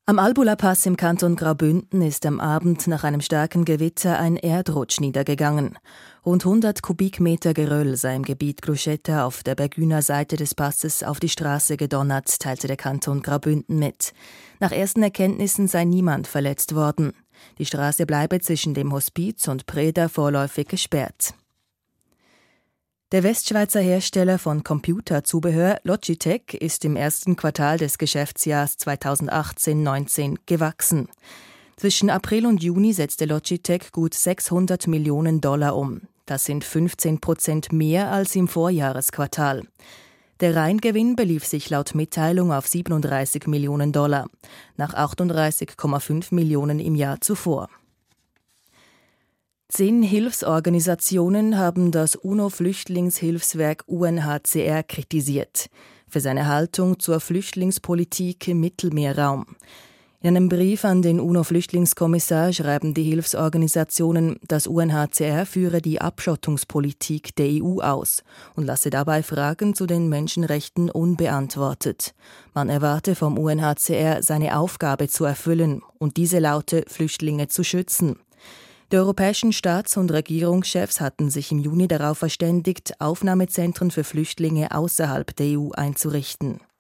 Am Albula-Pass im Kanton Graubünden ist am Abend nach einem starken Gewitter ein Erdrutsch niedergegangen. Rund 100 Kubikmeter Geröll sei im Gebiet Gluschetta auf der Bergüner Seite des Passes auf die Straße gedonnert, teilte der Kanton Graubünden mit. Nach ersten Erkenntnissen sei niemand verletzt worden. Die Straße bleibe zwischen dem Hospiz und Preda vorläufig gesperrt. Der Westschweizer Hersteller von Computerzubehör Logitech ist im ersten Quartal des Geschäftsjahrs 2018/19 gewachsen. Zwischen April und Juni setzte Logitech gut $600 Millionen um. Das sind 15% mehr als im Vorjahresquartal. Der Reingewinn belief sich laut Mitteilung auf $37 Millionen, nach 38,5 Millionen im Jahr zuvor. 10 Hilfsorganisationen haben das UNO-Flüchtlingshilfswerk UNHCR kritisiert für seine Haltung zur Flüchtlingspolitik im Mittelmeerraum. In einem Brief an den UNO-Flüchtlingskommissar schreiben die Hilfsorganisationen, das UNHCR führe die Abschottungspolitik der EU aus und lasse dabei Fragen zu den Menschenrechten unbeantwortet. Man erwarte vom UNHCR, seine Aufgabe zu erfüllen und diese laute, Flüchtlinge zu schützen. Die europäischen Staats- und Regierungschefs hatten sich im Juni darauf verständigt, Aufnahmezentren für Flüchtlinge außerhalb der EU einzurichten.